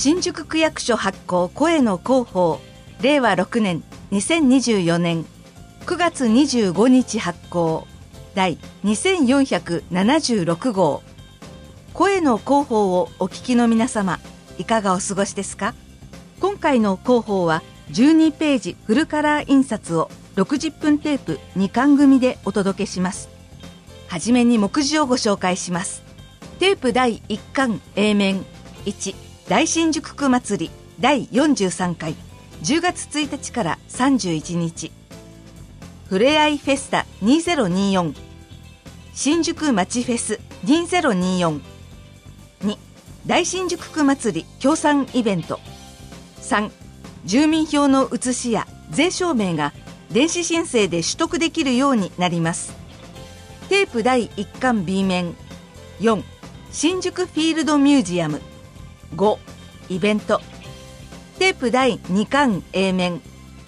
新宿区役所発行声の広報令和6年2024年9月25日発行第2476号声の広報をお聞きの皆様、いかがお過ごしですか？今回の広報は12ページフルカラー印刷を60分テープ2巻組でお届けします。はじめに目次をご紹介します。テープ第1巻 A 面1、大新宿区祭り第43回10月1日から31日、ふれあいフェスタ2024、新宿街フェス2024、2、大新宿区祭り協賛イベント、3、住民票の写しや税証明が電子申請で取得できるようになります。テープ第1巻 B 面4、新宿フィールドミュージアム5、イベント。テープ第2巻 A 面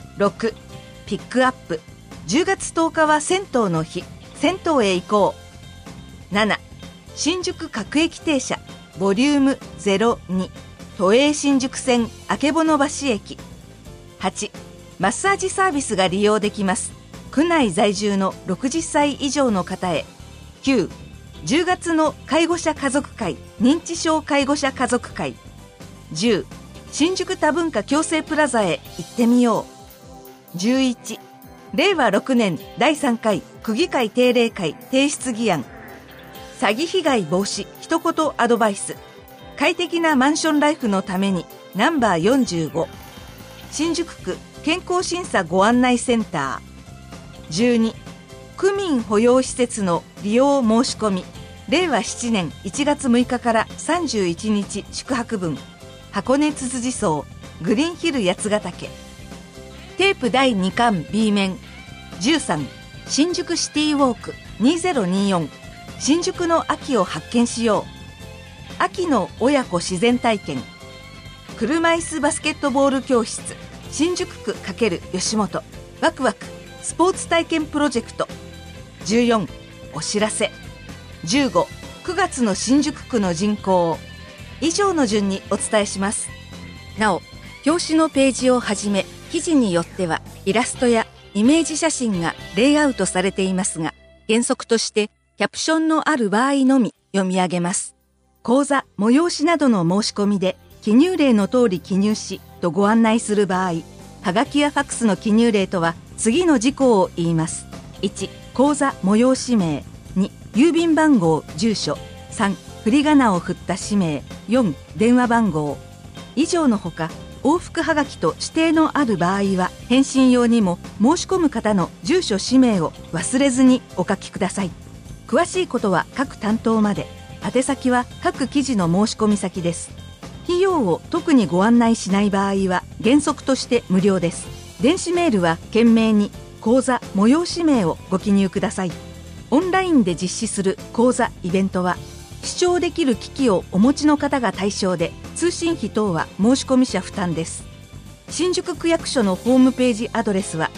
6、ピックアップ。10月10日は銭湯の日、銭湯へ行こう。7、新宿各駅停車ボリューム02、都営新宿線曙橋駅。8、マッサージサービスが利用できます。区内在住の60歳以上の方へ。9、10月の介護者家族会認知症介護者家族会。10、新宿多文化共生プラザへ行ってみよう。11、令和6年第3回区議会定例会提出議案、詐欺被害防止一言アドバイス、快適なマンションライフのためにナンバー45、新宿区健康審査ご案内センター。12、区民保養施設の利用申し込み令和7年1月6日から31日宿泊分、箱根つつじ荘グリーンヒル八ヶ岳。テープ第2巻 B 面13、新宿シティウォーク2024、新宿の秋を発見しよう。秋の親子自然体験、車椅子バスケットボール教室新宿区×吉本ワクワクスポーツ体験プロジェクト。14、お知らせ。15、9月の新宿区の人口。以上の順にお伝えします。なお、表紙のページをはじめ記事によってはイラストやイメージ写真がレイアウトされていますが、原則としてキャプションのある場合のみ読み上げます。講座、催しなどの申し込みで記入例の通り記入しとご案内する場合、はがきやファックスの記入例とは次の事項を言います。1、講座催し名。2、郵便番号住所。3、振り仮名を振った氏名。4、電話番号。以上のほか、往復はがきと指定のある場合は返信用にも申し込む方の住所氏名を忘れずにお書きください。詳しいことは各担当まで。宛先は各記事の申し込み先です。費用を特にご案内しない場合は原則として無料です。電子メールは懸命に講座催し名をご記入ください。オンラインで実施する講座イベントは視聴できる機器をお持ちの方が対象で、通信費等は申し込み者負担です。新宿区役所のホームページアドレスは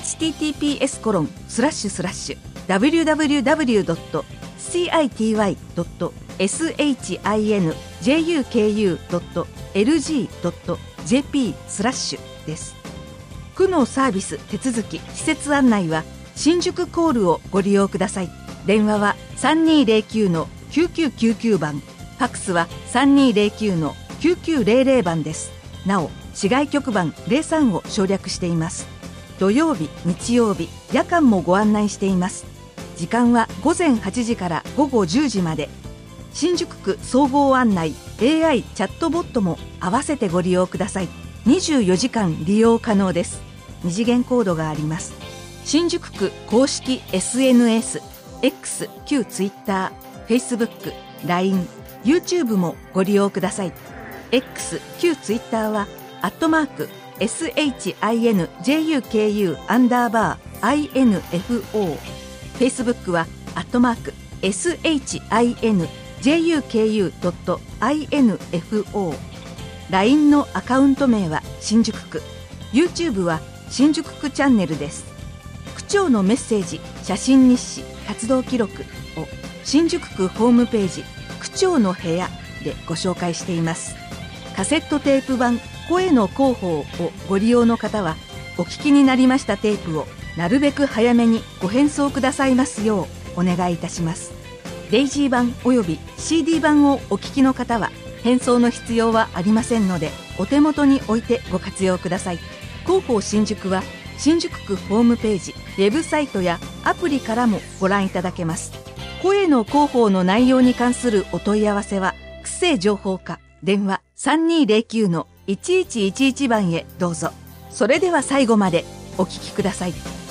https://www.city.shinjuku.lg.jp/ です。区のサービス手続き施設案内は新宿コールをご利用ください。電話は3209-9999番、ファックスは3209-9900番です。なお、市外局番03を省略しています。土曜日、日曜日、夜間もご案内しています。時間は午前8時から午後10時まで。新宿区総合案内 AI チャットボットも合わせてご利用ください。24時間利用可能です。2次元コードがあります。新宿区公式 SNS、X、旧 Twitter、Facebook、LINE、YouTube もご利用ください。X、旧 Twitter は@SHINJUKU_INFO、Facebook は@SHINJUKU.INFO、LINE のアカウント名は新宿区、YouTube は新宿区チャンネルです。区長のメッセージ、写真日誌、活動記録を新宿区ホームページ区長の部屋でご紹介しています。 カセットテープ版声の広報をご利用の方は、お聞きになりましたテープをなるべく早めにご返送くださいますようお願いいたします。デイジー版および CD 版をお聞きの方は返送の必要はありませんので、お手元に置いてご活用ください。広報新宿は新宿区ホームページ、ウェブサイトやアプリからもご覧いただけます。声の広報の内容に関するお問い合わせは、区政情報課電話 3209-1111 番へどうぞ。それでは最後までお聞きください。